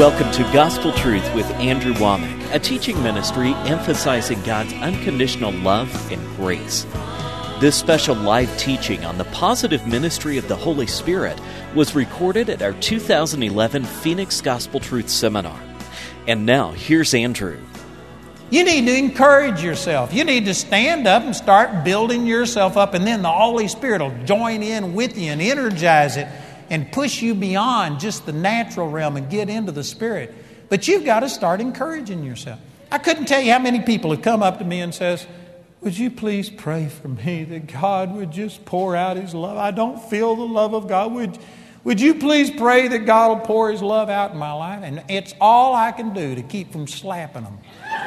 Welcome to Gospel Truth with Andrew Womack, a teaching ministry emphasizing God's unconditional love and grace. This special live teaching on the positive ministry of the Holy Spirit was recorded at our 2011 Phoenix Gospel Truth Seminar. And now, here's Andrew. You need to encourage yourself. You need to stand up and start building yourself up, and then the Holy Spirit will join in with you and energize it and push you beyond just the natural realm and get into the Spirit. But you've got to start encouraging yourself. I couldn't tell you how many people have come up to me and says, "Would you please pray for me that God would just pour out His love? I don't feel the love of God. Would you please pray that God will pour His love out in my life?" And it's all I can do to keep from slapping them.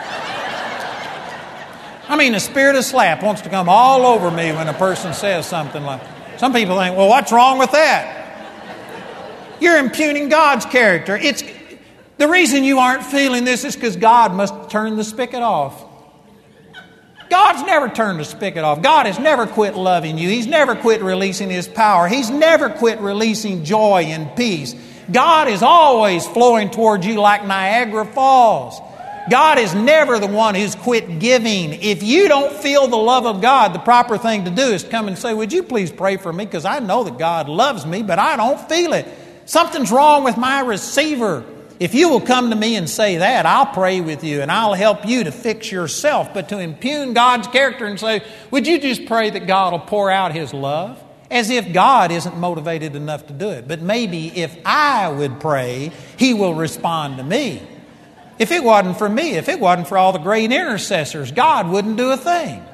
I mean, the spirit of slap wants to come all over me when a person says something like, some people think, well, what's wrong with that? You're impugning God's character. The reason you aren't feeling this is because God must turn the spigot off. God's never turned the spigot off. God has never quit loving you. He's never quit releasing His power. He's never quit releasing joy and peace. God is always flowing towards you like Niagara Falls. God is never the one who's quit giving. If you don't feel the love of God, the proper thing to do is come and say, "Would you please pray for me? Because I know that God loves me, but I don't feel it. Something's wrong with my receiver." If you will come to me and say that, I'll pray with you and I'll help you to fix yourself. But to impugn God's character and say, "Would you just pray that God will pour out His love?" As if God isn't motivated enough to do it. But maybe if I would pray, He will respond to me. If it wasn't for me, if it wasn't for all the great intercessors, God wouldn't do a thing.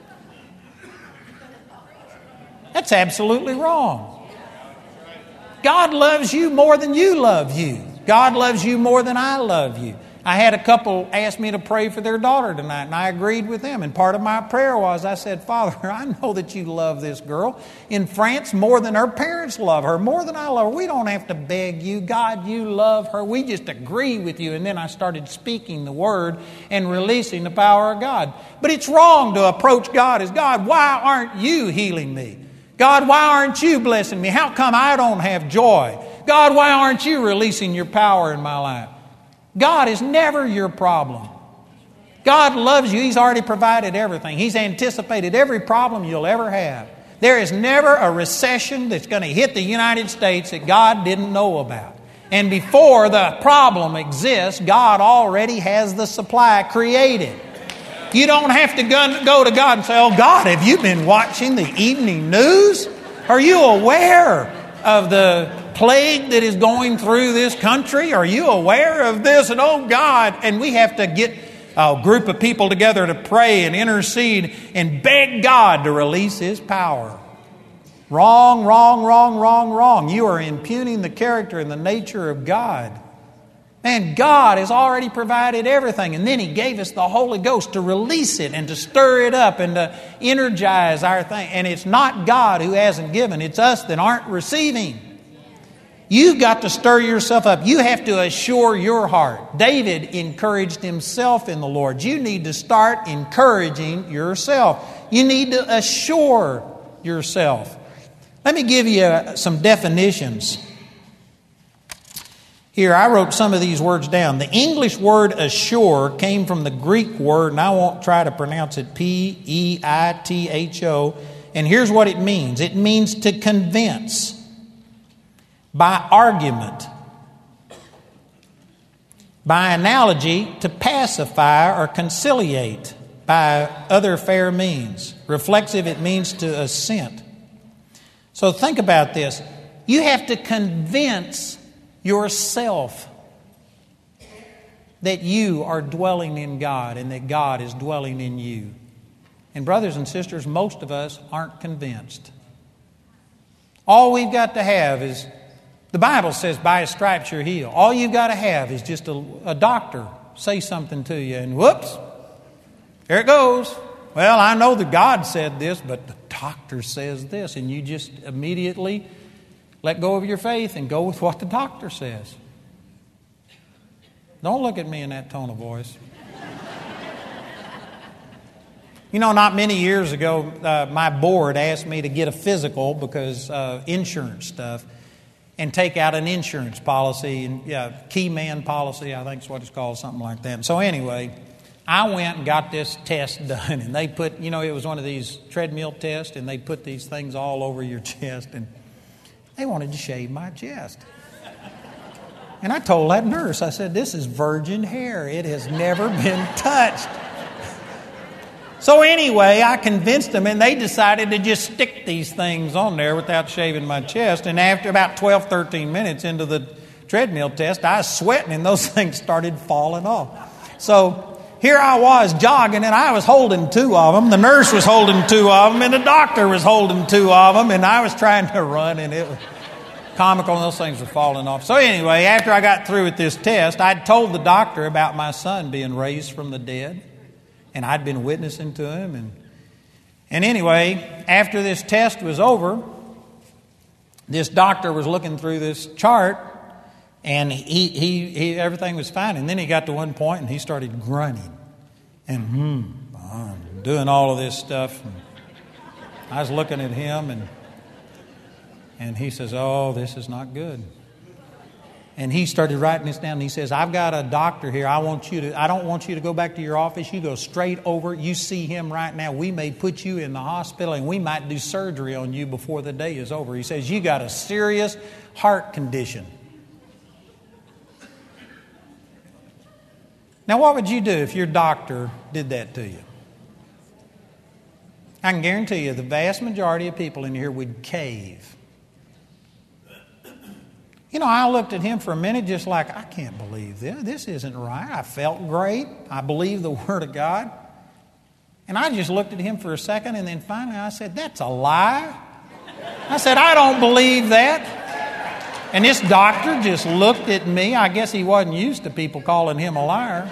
That's absolutely wrong. God loves you more than you love you. God loves you more than I love you. I had a couple ask me to pray for their daughter tonight, and I agreed with them. And part of my prayer was, I said, "Father, I know that you love this girl in France more than her parents love her, more than I love her. We don't have to beg you. God, you love her. We just agree with you." And then I started speaking the word and releasing the power of God. But it's wrong to approach God as, "God, why aren't you healing me? God, why aren't you blessing me? How come I don't have joy? God, why aren't you releasing your power in my life?" God is never your problem. God loves you. He's already provided everything. He's anticipated every problem you'll ever have. There is never a recession that's going to hit the United States that God didn't know about. And before the problem exists, God already has the supply created. You don't have to go to God and say, "Oh, God, have you been watching the evening news? Are you aware of the plague that is going through this country? Are you aware of this?" And oh, God, and we have to get a group of people together to pray and intercede and beg God to release His power. Wrong, wrong, wrong, wrong, wrong. You are impugning the character and the nature of God. Man, God has already provided everything, and then He gave us the Holy Ghost to release it and to stir it up and to energize our thing. And it's not God who hasn't given, it's us that aren't receiving. You've got to stir yourself up. You have to assure your heart. David encouraged himself in the Lord. You need to start encouraging yourself. You need to assure yourself. Let me give you some definitions. Here, I wrote some of these words down. The English word assure came from the Greek word, and I won't try to pronounce it, P-E-I-T-H-O. And here's what it means. It means to convince by argument, by analogy, to pacify or conciliate by other fair means. Reflexive, it means to assent. So think about this. You have to convince yourself that you are dwelling in God and that God is dwelling in you. And brothers and sisters, most of us aren't convinced. All we've got to have is, the Bible says, by His stripes you're healed. All you've got to have is just a doctor say something to you, and whoops, there it goes. Well, I know that God said this, but the doctor says this, and you just immediately let go of your faith and go with what the doctor says. Don't look at me in that tone of voice. You know, not many years ago, my board asked me to get a physical because insurance stuff. and take out an insurance policy, and key man policy, I think is what it's called, something like that. So anyway, I went and got this test done, and they put, it was one of these treadmill tests, and they put these things all over your chest, and they wanted to shave my chest. And I told that nurse, I said, this is virgin hair. It has never been touched. So anyway, I convinced them, and they decided to just stick these things on there without shaving my chest. And after about 12, 13 minutes into the treadmill test, I was sweating, and those things started falling off. So here I was jogging, and I was holding 2 of them. The nurse was holding 2 of them, and the doctor was holding 2 of them, and I was trying to run, and it was comical, and those things were falling off. So anyway, after I got through with this test, I'd told the doctor about my son being raised from the dead. And I'd been witnessing to him. And anyway, after this test was over, this doctor was looking through this chart, and he everything was fine. And then he got to one point, and he started grunting and doing all of this stuff. And I was looking at him, and he says, "Oh, this is not good." And he started writing this down. And he says, "I've got a doctor here. I don't want you to go back to your office. You go straight over. You see him right now. We may put you in the hospital, and we might do surgery on you before the day is over." He says, "You got a serious heart condition." Now, what would you do if your doctor did that to you? I can guarantee you the vast majority of people in here would cave. I looked at him for a minute just like, I can't believe this. This isn't right. I felt great. I believed the Word of God. And I just looked at him for a second, and then finally I said, "That's a lie." I said, "I don't believe that." And this doctor just looked at me. I guess he wasn't used to people calling him a liar.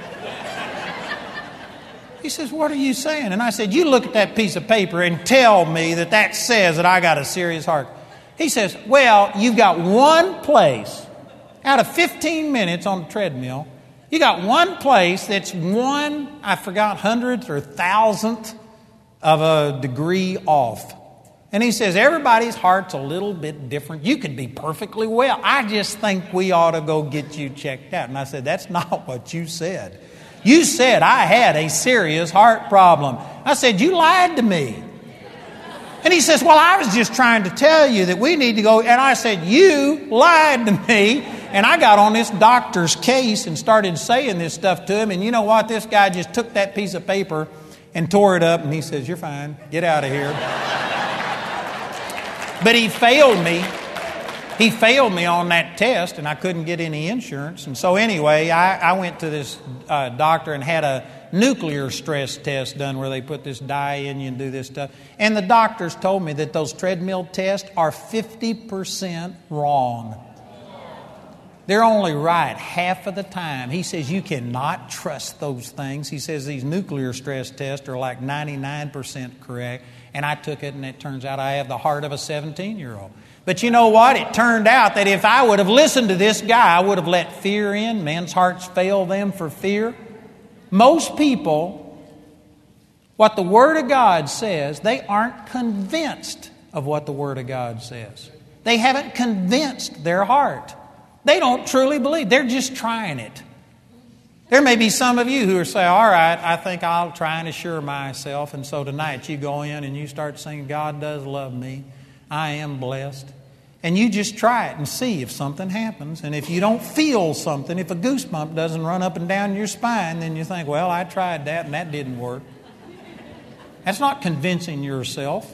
He says, "What are you saying?" And I said, "You look at that piece of paper and tell me that says that I got a serious heart." He says, "Well, you've got one place out of 15 minutes on the treadmill. You got one place that's 100th or 1,000th of a degree off." And he says, "Everybody's heart's a little bit different. You could be perfectly well. I just think we ought to go get you checked out." And I said, "That's not what you said. You said I had a serious heart problem." I said, "You lied to me." And he says, "Well, I was just trying to tell you that we need to go." And I said, "You lied to me." And I got on this doctor's case and started saying this stuff to him. And you know what? This guy just took that piece of paper and tore it up. And he says, "You're fine. Get out of here." But he failed me. He failed me on that test, and I couldn't get any insurance. And so anyway, I went to this doctor and had a nuclear stress test done where they put this dye in you and do this stuff. And the doctors told me that those treadmill tests are 50% wrong. They're only right half of the time. He says you cannot trust those things. He says these nuclear stress tests are like 99% correct. And I took it, and it turns out I have the heart of a 17-year-old. But you know what? It turned out that if I would have listened to this guy, I would have let fear in. Men's hearts fail them for fear. Most people, what the Word of God says, they aren't convinced of what the Word of God says. They haven't convinced their heart. They don't truly believe. They're just trying it. There may be some of you who are saying, "All right, I think I'll try and assure myself." And so tonight you go in and you start singing, "God does love me. I am blessed." And you just try it and see if something happens. And if you don't feel something, if a goosebump doesn't run up and down your spine, then you think, "Well, I tried that and that didn't work." That's not convincing yourself.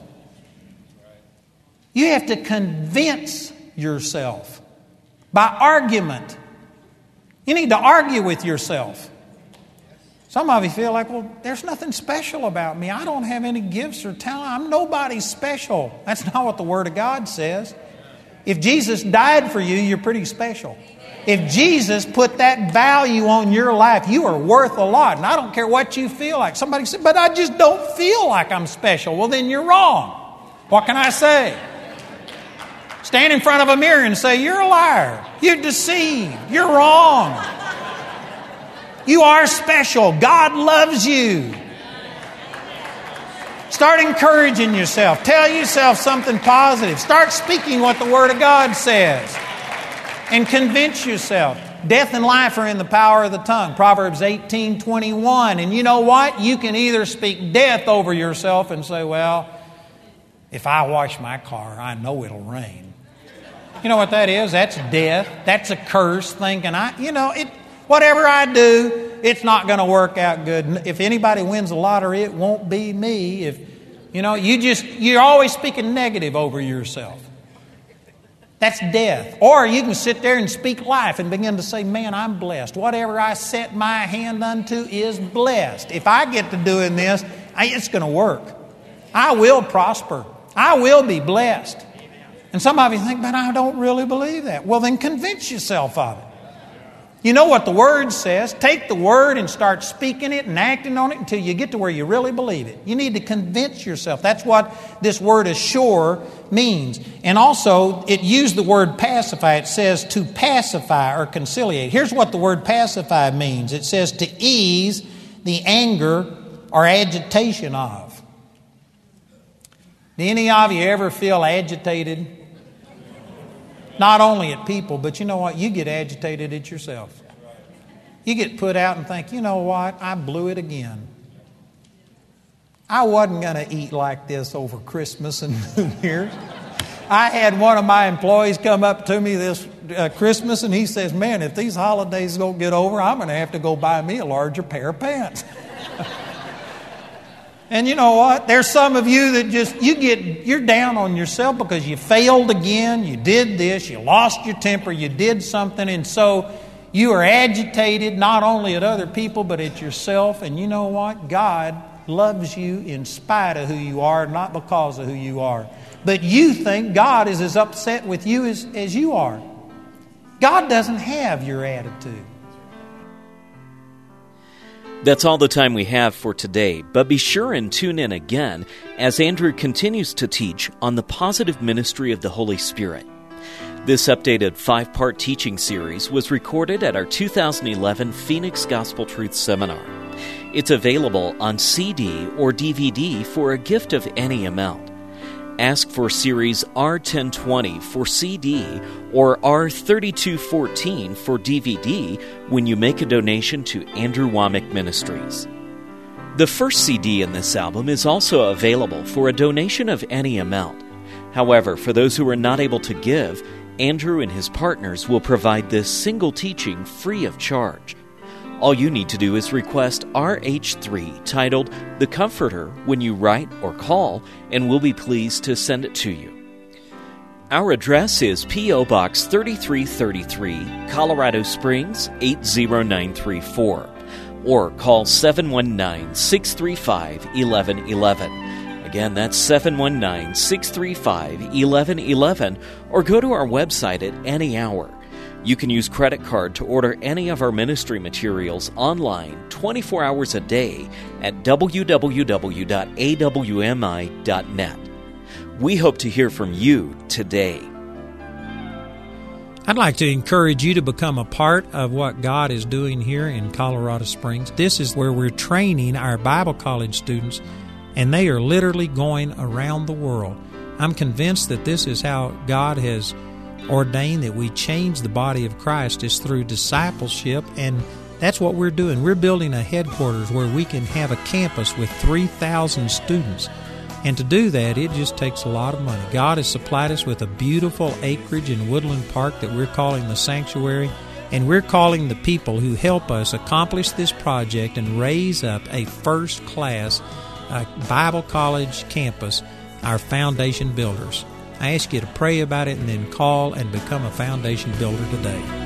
You have to convince yourself by argument. You need to argue with yourself. Some of you feel like, "Well, there's nothing special about me. I don't have any gifts or talent. I'm nobody special." That's not what the Word of God says. If Jesus died for you, you're pretty special. If Jesus put that value on your life, you are worth a lot. And I don't care what you feel like. Somebody said, "But I just don't feel like I'm special." Well, then you're wrong. What can I say? Stand in front of a mirror and say, "You're a liar. You're deceived. You're wrong. You are special. God loves you." Start encouraging yourself. Tell yourself something positive. Start speaking what the Word of God says. and convince yourself. Death and life are in the power of the tongue. Proverbs 18:21. And you know what? You can either speak death over yourself and say, well, if I wash my car, I know it'll rain. You know what that is? That's death. That's a curse, thinking, whatever I do, it's not going to work out good. If anybody wins the lottery, it won't be me. You're always speaking negative over yourself. That's death. Or you can sit there and speak life and begin to say, man, I'm blessed. Whatever I set my hand unto is blessed. If I get to doing this, it's going to work. I will prosper. I will be blessed. And some of you think, but I don't really believe that. Well, then convince yourself of it. You know what the Word says. Take the Word and start speaking it and acting on it until you get to where you really believe it. You need to convince yourself. That's what this word assure means. And also, it used the word pacify. It says to pacify or conciliate. Here's what the word pacify means. It says to ease the anger or agitation of. Do any of you ever feel agitated? Not only at people, but you know what? You get agitated at yourself. You get put out and think, you know what? I blew it again. I wasn't going to eat like this over Christmas and New Year's. I had one of my employees come up to me this Christmas and he says, man, if these holidays don't get over, I'm going to have to go buy me a larger pair of pants. And you know what? There's some of you that you're down on yourself because you failed again, you did this, you lost your temper, you did something, and so you are agitated not only at other people but at yourself. And you know what? God loves you in spite of who you are, not because of who you are. But you think God is as upset with you as you are. God doesn't have your attitude. That's all the time we have for today, but be sure and tune in again as Andrew continues to teach on the positive ministry of the Holy Spirit. This updated 5-part teaching series was recorded at our 2011 Phoenix Gospel Truth Seminar. It's available on CD or DVD for a gift of any amount. Ask for Series R1020 for CD or R3214 for DVD when you make a donation to Andrew Wommack Ministries. The first CD in this album is also available for a donation of any amount. However, for those who are not able to give, Andrew and his partners will provide this single teaching free of charge. All you need to do is request RH3 titled The Comforter when you write or call, and we'll be pleased to send it to you. Our address is P.O. Box 3333, Colorado Springs 80934, or call 719-635-1111. Again, that's 719-635-1111, or go to our website at any hour. You can use credit card to order any of our ministry materials online 24 hours a day at www.awmi.net. We hope to hear from you today. I'd like to encourage you to become a part of what God is doing here in Colorado Springs. This is where we're training our Bible college students, and they are literally going around the world. I'm convinced that this is how God has ordained that we change the body of Christ, is through discipleship, and that's what we're doing. We're building a headquarters where we can have a campus with 3,000 students. And to do that, it just takes a lot of money. God has supplied us with a beautiful acreage in Woodland Park that we're calling the Sanctuary, and we're calling the people who help us accomplish this project and raise up a first-class Bible college campus, our foundation builders. I ask you to pray about it and then call and become a foundation builder today.